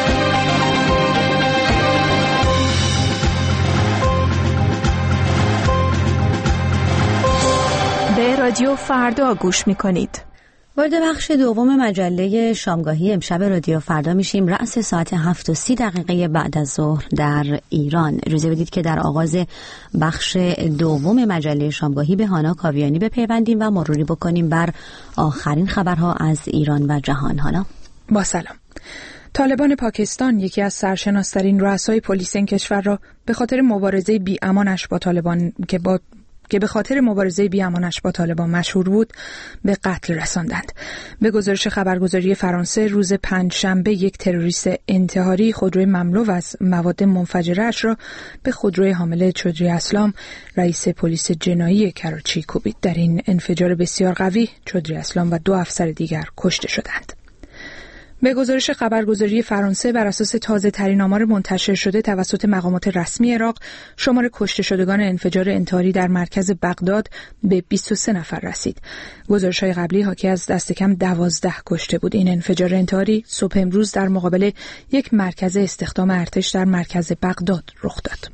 رادیو فردا گوش میکنید. وارد بخش دوم مجله شامگاهی امشب رادیو فردا میشیم. رأس ساعت هفت و سی دقیقه بعد از ظهر در ایران. اجازه بدید که در آغاز بخش دوم مجله شامگاهی به هانا کاویانی بپیوندیم و مروری بکنیم بر آخرین خبرها از ایران و جهان. هانا با سلام. طالبان پاکستان یکی از سرشناس‌ترین رؤسای پلیس این کشور را به خاطر مبارزه بی‌امانش با طالبان که با که به خاطر مبارزه بی‌امانش با طالبان مشهور بود به قتل رساندند. به گزارش خبرگزاری فرانسه روز پنجشنبه یک تروریست انتحاری خودروی مملو از مواد منفجره‌اش را به خودروی حامل چودری اسلام رئیس پلیس جنایی کراچی کوبید. در این انفجار بسیار قوی چودری اسلام و دو افسر دیگر کشته شدند. به گزارش خبرگزاری فرانسه بر اساس تازه ترین آمار منتشر شده توسط مقامات رسمی عراق شمار کشته شدگان انفجار انتحاری در مرکز بغداد به بیست و سه نفر رسید. گزارش‌های قبلی حاکی از دست کم دوازده کشته بود. این انفجار انتحاری صبح امروز در مقابل یک مرکز استخدام ارتش در مرکز بغداد رخ داد.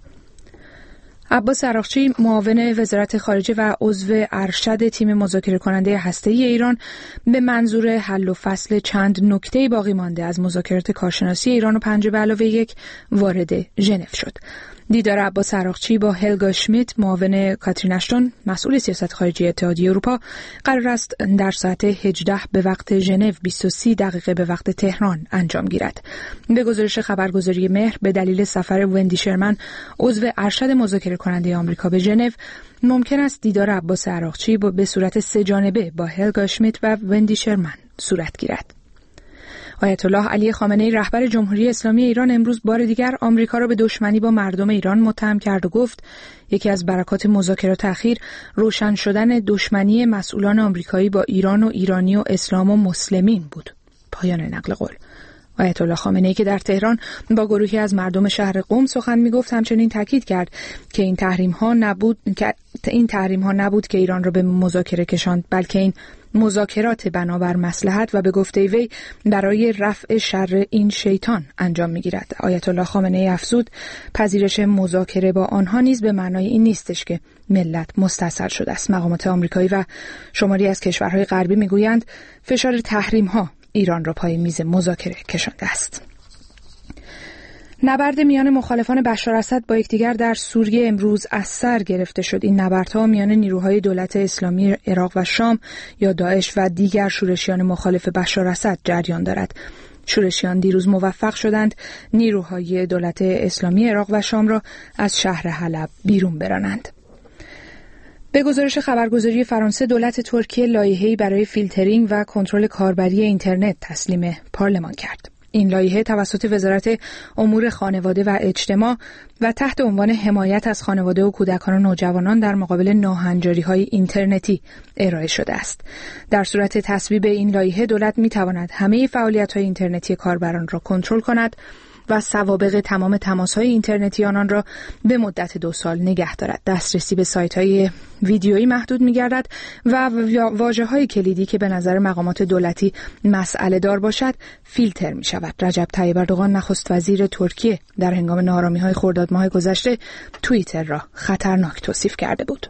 عباس عراقچی معاون وزارت خارجه و عضو ارشد تیم مذاکره کننده هسته‌ای ایران به منظور حل و فصل چند نکته باقی مانده از مذاکرات کارشناسی ایران و پنج به علاوه یک وارد ژنو شد. دیدار عباس عراقچی با هلگا شمیت معاون کاترین اشتون مسئول سیاست خارجی اتحادیه اروپا قرار است در ساعت هجده به وقت ژنو بیست و سه دقیقه به وقت تهران انجام گیرد. به گزارش خبرگزاری مهر به دلیل سفر وندی شرمن عضو ارشد مذاکره کننده آمریکا به ژنو ممکن است دیدار عباس عراقچی به صورت سه جانبه با هلگا شمیت و وندی شرمن صورت گیرد. آیت الله علی خامنه‌ای رهبر جمهوری اسلامی ایران امروز بار دیگر آمریکا را به دشمنی با مردم ایران متهم کرد و گفت یکی از برکات مذاکرات اخیر روشن شدن دشمنی مسئولان آمریکایی با ایران و ایرانی و اسلام و مسلمین بود. پایان نقل قول. آیت الله خامنه‌ای که در تهران با گروهی از مردم شهر قم سخن می‌گفت همچنین تاکید کرد که این تحریم‌ها نبود که این تحریم‌ها نبود که ایران را به مذاکره کشاند، بلکه این مذاکرات بنابر مصلحت و به گفته وی برای رفع شر این شیطان انجام می‌گیرد. آیت الله خامنه‌ای افزود پذیرش مذاکره با آنها نیز به معنای این نیستش که ملت مستصل شده است. مقامات آمریکایی و شماری از کشورهای غربی می‌گویند فشار تحریم‌ها ایران را پای میز مذاکره کشانده است. نبرد میان مخالفان بشار اسد با یکدیگر در سوریه امروز از سر گرفته شد. این نبردها میان نیروهای دولت اسلامی عراق و شام یا داعش و دیگر شورشیان مخالف بشار اسد جریان دارد. شورشیان دیروز موفق شدند نیروهای دولت اسلامی عراق و شام را از شهر حلب بیرون برانند. به گزارش خبرگزاری فرانسه دولت ترکیه لایحه‌ای برای فیلترینگ و کنترل کاربری اینترنت تسلیم پارلمان کرد. این لایحه توسط وزارت امور خانواده و اجتماع و تحت عنوان حمایت از خانواده و کودکان و نوجوانان در مقابل ناهنجاری‌های اینترنتی ارائه شده است. در صورت تصویب این لایحه دولت می‌تواند همه فعالیت‌های اینترنتی کاربران را کنترل کند و سوابق تمام تماس‌های اینترنتی آنان را به مدت دو سال نگه دارد. دسترسی به سایت‌های ویدیویی محدود می‌گردد و واژه‌های کلیدی که به نظر مقامات دولتی مسئله دار باشد فیلتر می‌شود. رجب طیب اردوغان نخست وزیر ترکیه در هنگام ناآرامی‌های خرداد ماه گذشته توییتر را خطرناک توصیف کرده بود.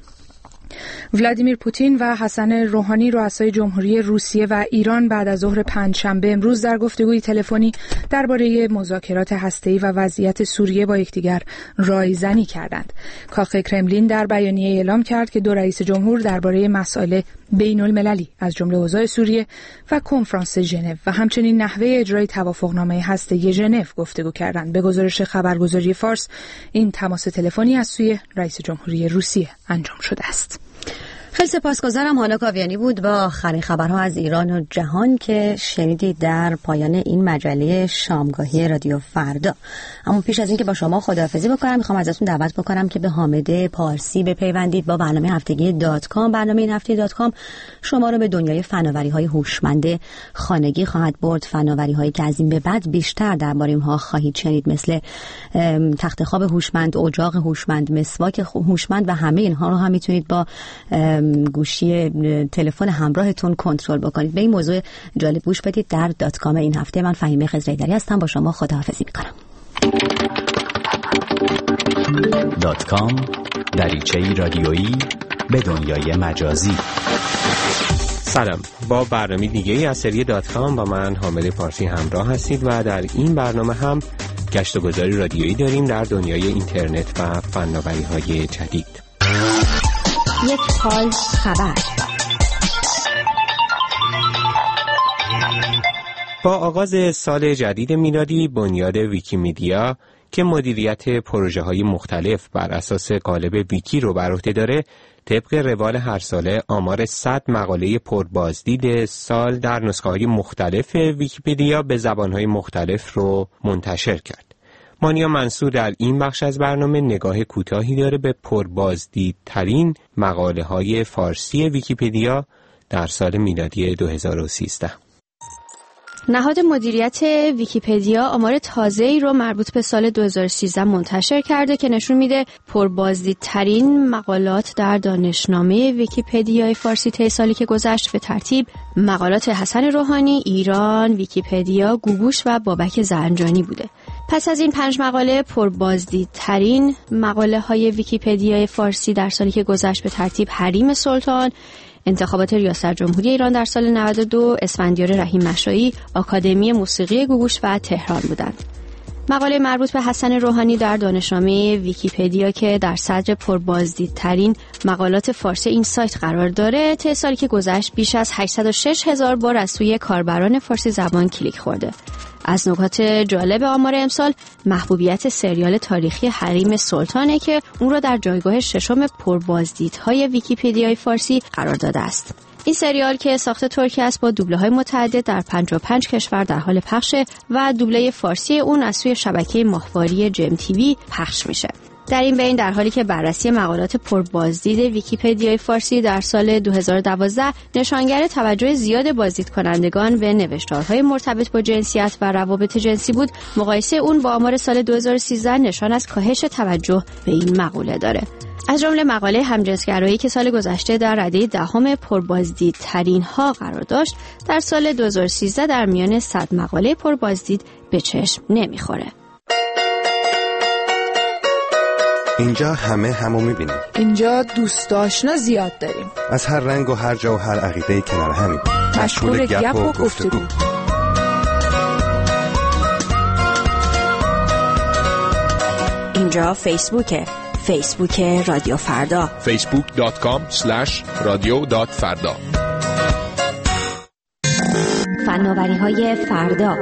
ولادیمیر پوتین و حسن روحانی رؤسای جمهوری روسیه و ایران بعد از ظهر پنجشنبه امروز در گفتگوی تلفنی درباره مذاکرات هسته‌ای و وضعیت سوریه با یکدیگر رایزنی کردند. کاخ کرملین در بیانیه اعلام کرد که دو رئیس جمهور درباره مسائل بین‌المللی از جمله اوضاع سوریه و کنفرانس ژنو و همچنین نحوه اجرای توافقنامه هسته‌ای ژنو گفتگو کردند. به گزارش خبرگزاری فارس این تماس تلفنی از سوی رئیس جمهوری روسیه انجام شده است. خیلی سپاسگزارم. هانا کاویانی بود با آخرین خبرها از ایران و جهان که شنیدید در پایان این مجله شامگاهی رادیو فردا. اما پیش از اینکه با شما خداحافظی بکنم میخوام ازتون دعوت بکنم که به حامد پارسی بپیوندید با برنامه هفتگی دات کام. برنامه این هفته دات کام شما رو به دنیای فناوری‌های هوشمند خانگی خواهد برد. فناوری‌هایی که از این به بعد بیشتر درباره اونها خواهید شنید، مثل تخت خواب هوشمند، اجاق هوشمند، مسواک هوشمند و همه اینها رو هم میتونید با گوشی تلفن همراهتون کنترل بکنید. به این موضوع جالب گوش بدید در دات کام این هفته. من فهیمه خضرایدری هستم، با شما خداحافظی میکنم. دات کام، دریچه‌ای رادیویی به دنیای مجازی. سلام، با برنامه دیگه ای از سری دات کام با من حامد پارسی همراه هستید و در این برنامه هم گشت و گذاری رادیویی داریم در دنیای اینترنت و فناوری‌های جدید. یک حال خبر. با آغاز سال جدید میلادی بنیاد ویکیمدیا که مدیریت پروژه‌های مختلف بر اساس قالب ویکی رو بر عهده داره، طبق روال هر ساله آمار صد مقاله پربازدید سال در نسخه‌های مختلف ویکیپدیا به زبان‌های مختلف رو منتشر کرد. مانیا منصور در این بخش از برنامه نگاه کوتاهی داره به پربازدیدترین مقاله‌های فارسی ویکیپدیا در سال میلادی دو هزار و سیزده. نهاد مدیریت ویکیپدیا آمار تازه‌ای رو مربوط به سال دو هزار و سیزده منتشر کرده که نشون میده پربازدیدترین مقالات در دانشنامه ویکیپدیای فارسی طی سالی که گذشت به ترتیب مقالات حسن روحانی، ایران، ویکیپدیا، گوگوش و بابک زنجانی بوده. پس از این پنج مقاله پربازدیدترین مقاله های ویکیپدیای فارسی در سالی که گذشت به ترتیب حریم سلطان، انتخابات ریاست جمهوری ایران در سال نود و دو، اسفندیار رحیم مشایی، آکادمی موسیقی گوگوش و تهران بودند. مقاله مربوط به حسن روحانی در دانشنامه ویکیپدیا که در صدر پربازدیدترین مقالات فارسی این سایت قرار داره، طی سالی که گذشت بیش از هشتصد و شش هزار بار از سوی کاربران فارسی زبان کلیک خورده. از نکات جالب آمار امسال محبوبیت سریال تاریخی حریم سلطانه که اون رو در جایگاه ششم پربازدیدهای ویکیپدیای فارسی قرار داده است. این سریال که ساخت ترکی است با دوبله‌های متعدد در پنجاه و پنج کشور در حال پخشه و دوبله فارسی اون از سوی شبکه ماهواره جم تیوی پخش میشه. در این بین در حالی که بررسی مقالات پربازدید ویکیپدیای فارسی در سال دو هزار و دوازده نشانگر توجه زیاد بازدید کنندگان به نوشتارهای مرتبط با جنسیت و روابط جنسی بود، مقایسه اون با آمار سال دو هزار و سیزده نشان از کاهش توجه به این مقوله داره. از جمله مقاله همجنسگرایی که سال گذشته در رده دهم پربازدیدترین ها قرار داشت، در سال دو هزار و سیزده در میان صد مقاله پربازدید به چشم نمیخوره. اینجا همه همو میبینیم. اینجا دوست آشنا زیاد داریم. از هر رنگ و هر جا و هر عقیده کنار همیم. مشغول گپ و گفتگو. اینجا فیسبوکه. فیسبوک رادیو فردا. فیسبوک دات کام اسلش رادیو دات فردا. فناوری‌های فردا.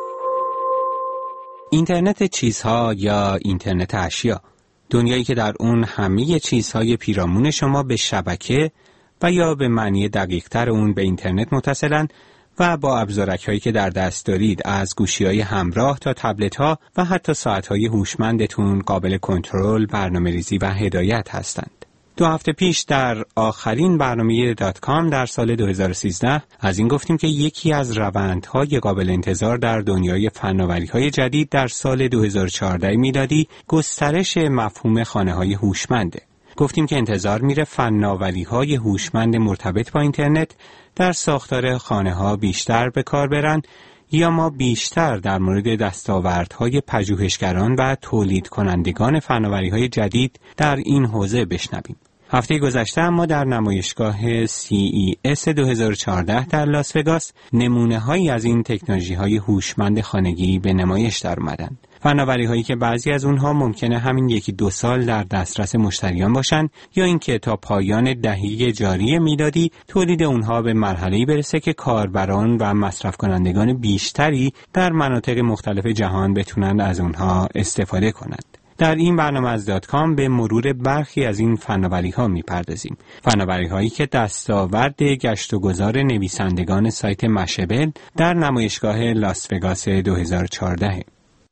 اینترنت چیزها یا اینترنت اشیا، دنیایی که در اون همه چیزهای پیرامون شما به شبکه و یا به معنی دقیق‌تر اون به اینترنت متصلن و با ابزارک‌هایی که در دست دارید از گوشی‌های همراه تا تبلت‌ها و حتی ساعت‌های هوشمندتون قابل کنترل، برنامه‌ریزی و هدایت هستند. دو هفته پیش در آخرین برنامه دات کام در سال دو هزار و سیزده از این گفتیم که یکی از روندهای قابل انتظار در دنیای فناوری‌های جدید در سال دو هزار و چهارده میلادی گسترش مفهوم خانه‌های هوشمنده. گفتیم که انتظار میره فناوری‌های هوشمند مرتبط با اینترنت در ساختار خانه‌ها بیشتر به کار برن یا ما بیشتر در مورد دستاوردهای پژوهشگران و تولید کنندگان فناوری‌های جدید در این حوزه بشنویم. هفته گذشته ما در نمایشگاه سی ای اس دو هزار و چهارده در لاس وگاس نمونه‌هایی از این تکنولوژی‌های هوشمند خانگی به نمایش در اومدن. فناوری‌هایی که بعضی از اونها ممکنه همین یکی دو سال در دسترس مشتریان باشن یا اینکه تا پایان دهه جاری میلادی تولید اونها به مرحله‌ای برسه که کاربران و مصرف کنندگان بیشتری در مناطق مختلف جهان بتونن از اونها استفاده کنند. در این برنامه از دات کام به مرور برخی از این فناوری‌ها می‌پردازیم. فناوری‌هایی که دستاورد گشت و گذار نویسندگان سایت مشبل در نمایشگاه لاس وگاس دو هزار و چهارده.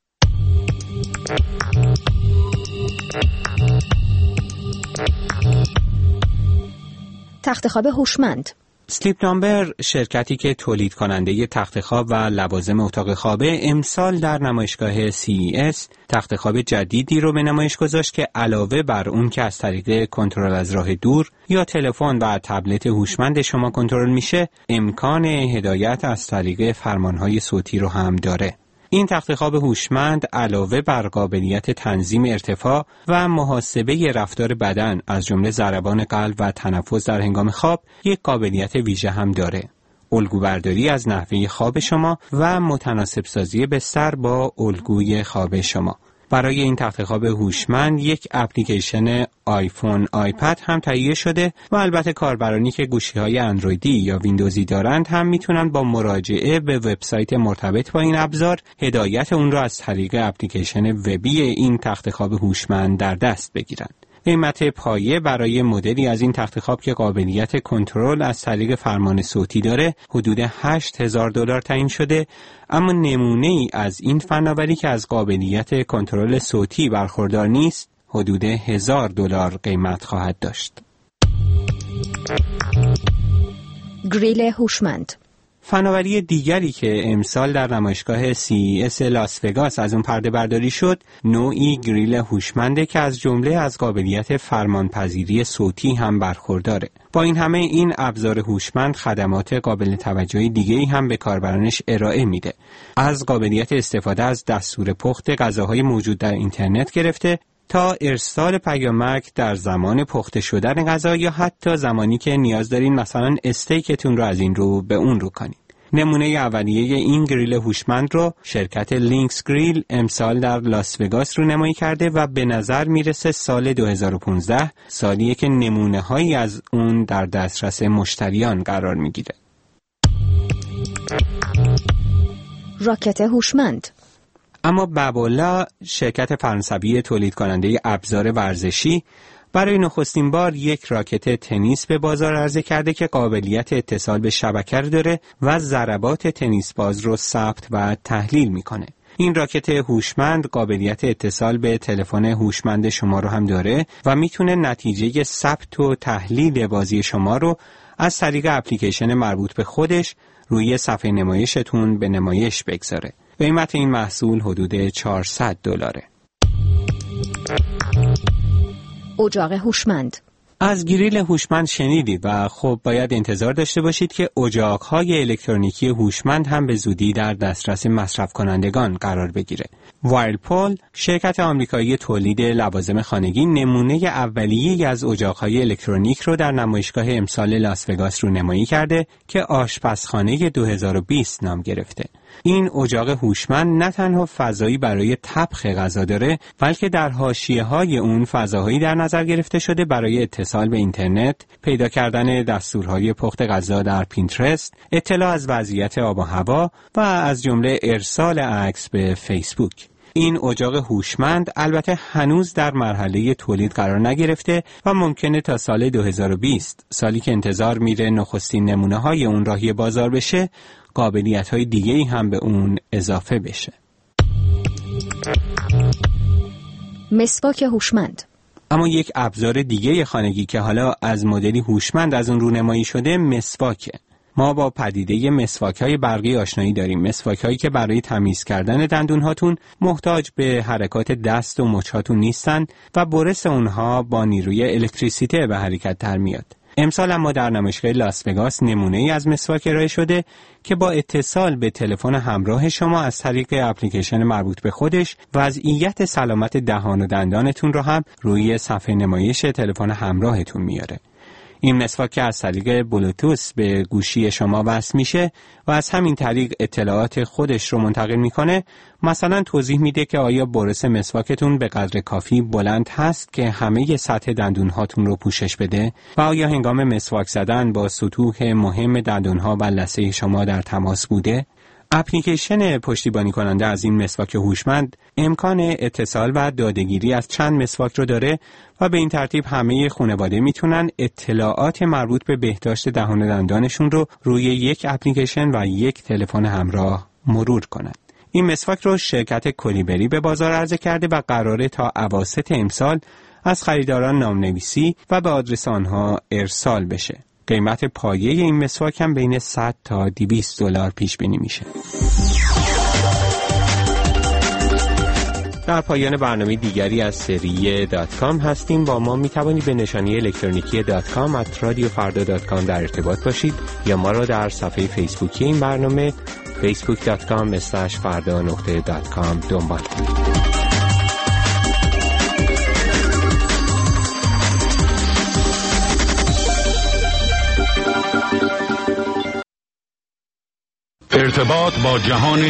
تختخواب هوشمند. سلیپ نامبر، شرکتی که تولید کننده تخت خواب و لوازم اتاق خوابه، امسال در نمایشگاه سی ای اس تخت خواب جدیدی رو به نمایش گذاشت که علاوه بر اون که از طریق کنترل از راه دور یا تلفن و تبلت هوشمند شما کنترل میشه، امکان هدایت از طریق فرمانهای صوتی رو هم داره. این تخت خواب هوشمند علاوه بر قابلیت تنظیم ارتفاع و محاسبه رفتار بدن از جمله ضربان قلب و تنفس در هنگام خواب، یک قابلیت ویژه هم داره: الگوبرداری از نحوه خواب شما و متناسب سازی بستر با الگوی خواب شما. برای این تخت خواب هوشمند یک اپلیکیشن آیفون، آیپد هم تهیه شده و البته کاربرانی که گوشی‌های اندرویدی یا ویندوزی دارند هم میتونن با مراجعه به وبسایت مرتبط با این ابزار هدایت اون را از طریق اپلیکیشن وبی این تخت خواب هوشمند در دست بگیرند. قیمت پایه برای مدلی از این تخت خواب که قابلیت کنترل از طریق فرمان صوتی داره حدود هشت هزار دلار تعیین شده، اما نمونه ای از این فناوری که از قابلیت کنترل صوتی برخوردار نیست حدود هزار دلار قیمت خواهد داشت. گریل هوشمند. فناوری دیگری که امسال در نمایشگاه سی ای اس لاس وگاس از اون پرده برداری شد، نوعی گریل هوشمنده که از جمله از قابلیت فرمانپذیری صوتی هم برخورداره. با این همه این ابزار هوشمند خدمات قابل توجه دیگه‌ای هم به کاربرانش ارائه میده. از قابلیت استفاده از دستور پخت غذاهای موجود در اینترنت گرفته تا ارسال پیامک در زمان پخته شدن غذا یا حتی زمانی که نیاز دارین مثلا استیکتون رو از این رو به اون رو کنین. نمونه اولیه این گریل هوشمند رو شرکت لینکس گریل امسال در لاس وگاس رو نمایی کرده و به نظر میرسه سال دو هزار و پانزده سالیه که نمونه هایی از اون در دسترس مشتریان قرار میگیره. راکت هوشمند. اما بابولا، شرکت فرانسوی تولید کننده ابزار ورزشی، برای نخستین بار یک راکت تنیس به بازار عرضه کرده که قابلیت اتصال به شبکه داره و ضربات تنیس باز رو ثبت و تحلیل میکنه. این راکت هوشمند قابلیت اتصال به تلفن هوشمند شما رو هم داره و میتونه نتیجه ثبت و تحلیل بازی شما رو از طریق اپلیکیشن مربوط به خودش روی صفحه نمایشتون به نمایش بگذاره. قیمت این محصول حدود چهارصد دلاره. اجاق هوشمند. از گریل هوشمند شنیدید و خب باید انتظار داشته باشید که اجاق‌های الکترونیکی هوشمند هم به زودی در دسترس مصرف کنندگان قرار بگیره. وایرپول، شرکت آمریکایی تولید لوازم خانگی، نمونه اولیه‌ای از اجاق‌های الکترونیک رو در نمایشگاه امسال لاس وگاس رو نمایی کرده که آشپزخانه دو هزار و بیست نام گرفته. این اجاق هوشمند نه تنها فضایی برای طبخ غذا داره، بلکه در حاشیه‌های اون فضاهایی در نظر گرفته شده برای اتصال به اینترنت، پیدا کردن دستورهای پخت غذا در پینترست، اطلاع از وضعیت آب و هوا و از جمله ارسال عکس به فیسبوک. این اجاق هوشمند البته هنوز در مرحله تولید قرار نگرفته و ممکنه تا سال دو هزار و بیست، سالی که انتظار میره نخستین نمونه‌های اون راهی بازار بشه، قابلیت‌های دیگه‌ای هم به اون اضافه بشه. مسواک هوشمند. اما یک ابزار دیگه خانگی که حالا از مدلی هوشمند از اون رونمایی شده مسواکه. ما با پدیده مسواک‌های برقی آشنایی داریم، مسواک‌هایی که برای تمیز کردن دندون‌هاتون محتاج به حرکات دست و مچ‌هاتون نیستن و برس اونها با نیروی الکتریسیته به حرکت در میاد. امسال اما در نمایشگاه لاس وگاس نمونه‌ای از مسواک ارائه شده که با اتصال به تلفن همراه شما از طریق اپلیکیشن مربوط به خودش وضعیت سلامت دهان و دندانتون رو هم روی صفحه نمایش تلفن همراهتون میاره. این مسواک که از طریق بلوتوث به گوشی شما وصل میشه و از همین طریق اطلاعات خودش رو منتقل میکنه، مثلا توضیح میده که آیا برس مسواکتون به قدر کافی بلند هست که همه سطح دندونهاتون رو پوشش بده و آیا هنگام مسواک زدن با سطوح مهم دندونها و لثه شما در تماس بوده. اپلیکیشن پشتیبانی کننده از این مسواک هوشمند امکان اتصال و داده‌گیری از چند مسواک رو داره و به این ترتیب همه خانواده میتونن اطلاعات مربوط به بهداشت دهان و دندانشون رو روی یک اپلیکیشن و یک تلفن همراه مرور کنن. این مسواک رو شرکت کولیبری به بازار عرضه کرده و قراره تا اواسط امسال از خریداران نامنویسی و به آدرس آنها ارسال بشه. قیمت پایه این مسواک هم بین صد تا دویست دلار پیش بینی میشه. در پایان برنامه دیگری از سری دات کام هستیم. با ما میتوانید به نشانی الکترونیکی دات کام ات رادیو فردا دات کام در ارتباط باشید یا ما را در صفحه فیسبوکی این برنامه فیسبوک دات کام اسلش فردا نقطه دات کام دنبال کنید. ارتباط با جهان